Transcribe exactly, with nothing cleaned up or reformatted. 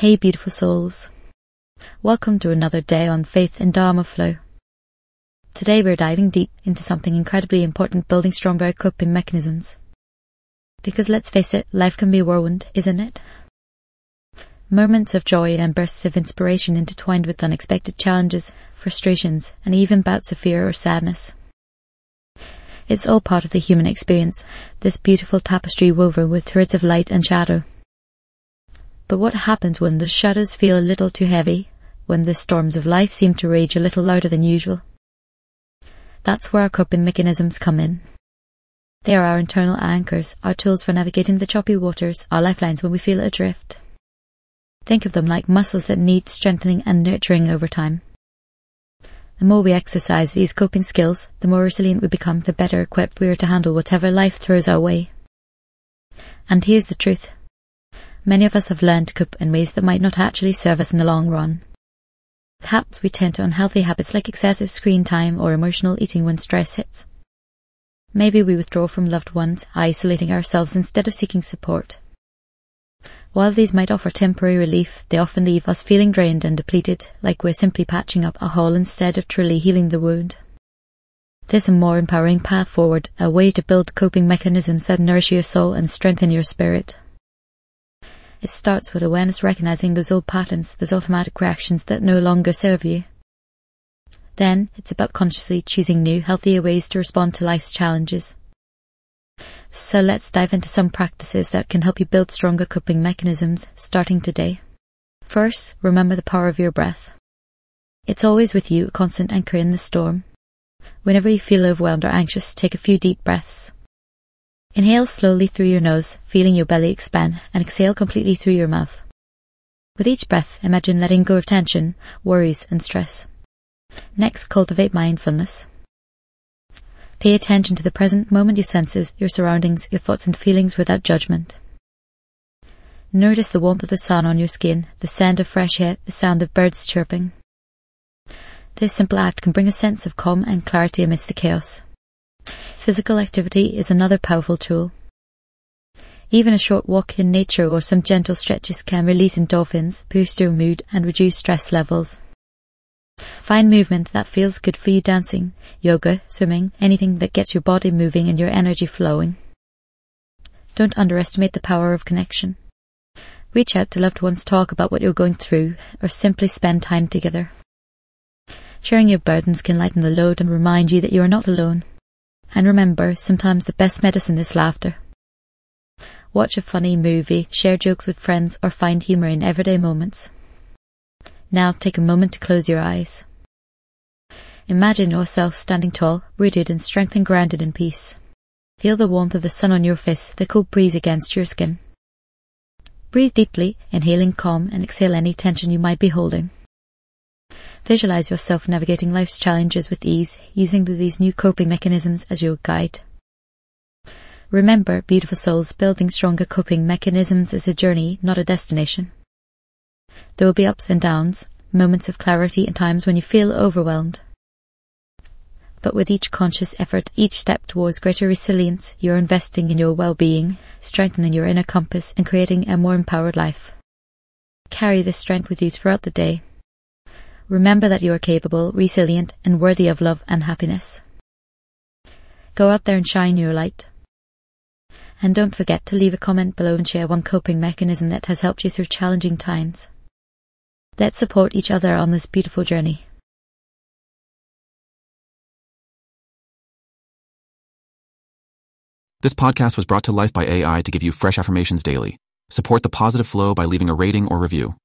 Hey beautiful souls, welcome to another day on Faith and Dharma Flow. Today we're diving deep into something incredibly important, building stronger coping mechanisms. Because let's face it, life can be a whirlwind, isn't it? Moments of joy and bursts of inspiration intertwined with unexpected challenges, frustrations, and even bouts of fear or sadness. It's all part of the human experience, this beautiful tapestry woven with threads of light and shadow. But what happens when the shadows feel a little too heavy, when the storms of life seem to rage a little louder than usual? That's where our coping mechanisms come in. They are our internal anchors, our tools for navigating the choppy waters, our lifelines when we feel adrift. Think of them like muscles that need strengthening and nurturing over time. The more we exercise these coping skills, the more resilient we become, the better equipped we are to handle whatever life throws our way. And here's the truth. Many of us have learned to cope in ways that might not actually serve us in the long run. Perhaps we tend to unhealthy habits like excessive screen time or emotional eating when stress hits. Maybe we withdraw from loved ones, isolating ourselves instead of seeking support. While these might offer temporary relief, they often leave us feeling drained and depleted, like we're simply patching up a hole instead of truly healing the wound. There's a more empowering path forward, a way to build coping mechanisms that nourish your soul and strengthen your spirit. It starts with awareness, recognizing those old patterns, those automatic reactions that no longer serve you. Then, it's about consciously choosing new, healthier ways to respond to life's challenges. So let's dive into some practices that can help you build stronger coping mechanisms, starting today. First, remember the power of your breath. It's always with you, a constant anchor in the storm. Whenever you feel overwhelmed or anxious, take a few deep breaths. Inhale slowly through your nose, feeling your belly expand, and exhale completely through your mouth. With each breath, imagine letting go of tension, worries, and stress. Next, cultivate mindfulness. Pay attention to the present moment, your senses, your surroundings, your thoughts and feelings without judgment. Notice the warmth of the sun on your skin, the scent of fresh air, the sound of birds chirping. This simple act can bring a sense of calm and clarity amidst the chaos. Physical activity is another powerful tool. Even a short walk in nature or some gentle stretches can release endorphins, boost your mood, and reduce stress levels. Find movement that feels good for you: dancing, yoga, swimming, anything that gets your body moving and your energy flowing. Don't underestimate the power of connection. Reach out to loved ones, talk about what you're going through, or simply spend time together. Sharing your burdens can lighten the load and remind you that you are not alone. And remember, sometimes the best medicine is laughter. Watch a funny movie, share jokes with friends, or find humor in everyday moments. Now take a moment to close your eyes. Imagine yourself standing tall, rooted in strength and grounded in peace. Feel the warmth of the sun on your face, the cool breeze against your skin. Breathe deeply, inhaling calm, and exhale any tension you might be holding. Visualize yourself navigating life's challenges with ease, using these new coping mechanisms as your guide. Remember, beautiful souls, building stronger coping mechanisms is a journey, not a destination. There will be ups and downs, moments of clarity and times when you feel overwhelmed. But with each conscious effort, each step towards greater resilience, you're investing in your well-being, strengthening your inner compass, and creating a more empowered life. Carry this strength with you throughout the day. Remember that you are capable, resilient, and worthy of love and happiness. Go out there and shine your light. And don't forget to leave a comment below and share one coping mechanism that has helped you through challenging times. Let's support each other on this beautiful journey. This podcast was brought to life by A I to give you fresh affirmations daily. Support the positive flow by leaving a rating or review.